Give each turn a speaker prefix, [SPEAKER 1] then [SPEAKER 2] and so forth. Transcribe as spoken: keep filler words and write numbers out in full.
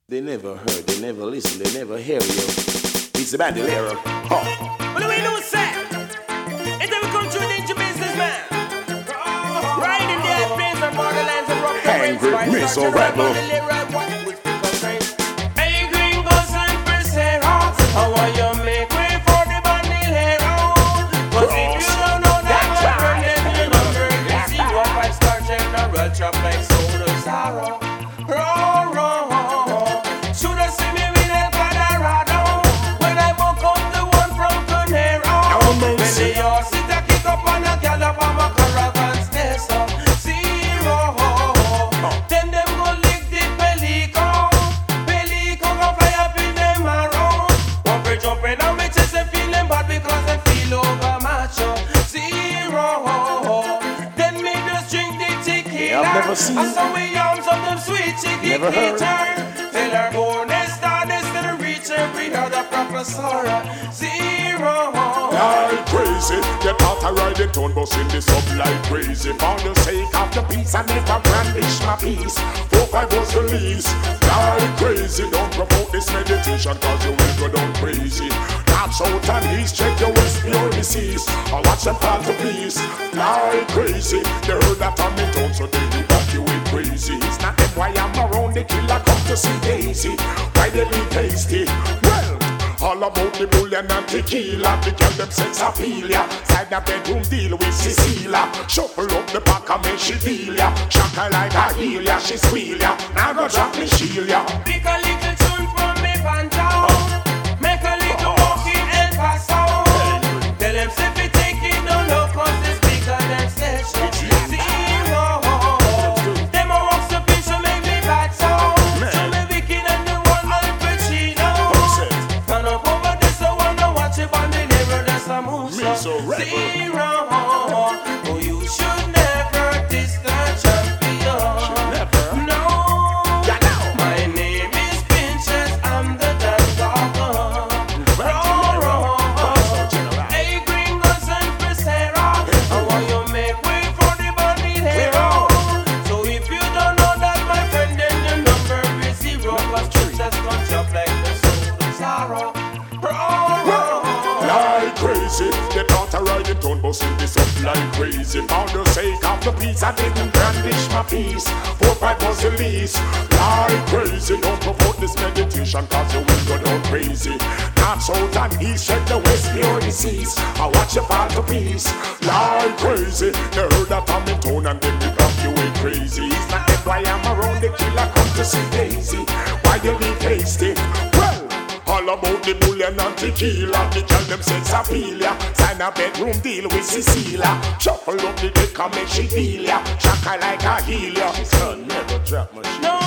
[SPEAKER 1] They never heard, they never listen, they never hear you. It's the Bandolero. Huh.
[SPEAKER 2] What do we do, sir? It's we come to a danger business, man. Right in the airplanes and borderlands and rock the
[SPEAKER 1] Angry missile rebel.
[SPEAKER 2] Hey, gringos and Persero, how are you make way for the Bandolero? Cause if you don't know that, my friend, then you know you're zero five star general, chop like soul of sorrow. Roll, roll. Should I see me with El Colorado when I woke up the one from Conero? When they all sit a kick up on a gallop on my caravan stairs up zero. Then them go lick the pelico. Pelico go fly up in them around. One for jumping on me chest and feeling bad because I feel over macho zero. Then me just drink the tequila.
[SPEAKER 1] I've never seen.
[SPEAKER 2] I saw me arms of them sweet chicken
[SPEAKER 1] Never heard.
[SPEAKER 2] Tell her go next star, next to the reach every other professor. Zero.
[SPEAKER 3] Like crazy, get out a ride it on bus in this up like crazy. For the sake of the peace, I never brandish my peace. Four five was the least. Like crazy, don't promote this meditation cause you will go down crazy. That's out and east, check your west, your disease. I watch them fall to peace. Like crazy, they heard that I'm in town so they evacuate crazy. It's not them why I'm around, the killer come to see Daisy. Why they be tasty? Well, all about the bullion and tequila. The girl them sex appealia. Side the bedroom deal with Cecilia. Shuffle up the back and make she feel ya. Shock her like a heel ya, she squeal ya. Now go drop me shield ya.
[SPEAKER 2] Pick a little tune from me banjo. Make a little walk in El Paso. Tell them say fi take it down low cause it's bigger than station. Zero. Them a walk so bitch so make me bad so. So me wicked and the one Al Pacino. Turn up over this so wanna watch it on the never that's a move so. Zero. Oh you should never diss the champion. No. My name is Pinches, I'm the dance dog. Roll, roll. Hey, gringos and Persero, I want you make way for the Bandolero. So if you don't know that, my friend, then your number is zero. Cause Pinches gon' jump like the soul of sorrow. Roll, roll.
[SPEAKER 3] Like crazy, get out a ride it on bus in this up like crazy. For the sake of the peace, I didn't brandish my peace. Four five was the least. Like crazy, don't promote this meditation cause you will go down crazy. North, south and east, check the west, your disease. I watch you fall to peace. Like crazy, they heard that I'm in town and then they evacuate crazy. It's not them why I'm around, the killer come to see Daisy. Why you be tasty? Well, all about the bullion and tequila. The girl them sex appealia. Sign a bedroom deal with Cecilia. Shuffle up the dick and make she feel ya. Shock her like a heel ya.
[SPEAKER 1] Son, never drop my shit.
[SPEAKER 2] No.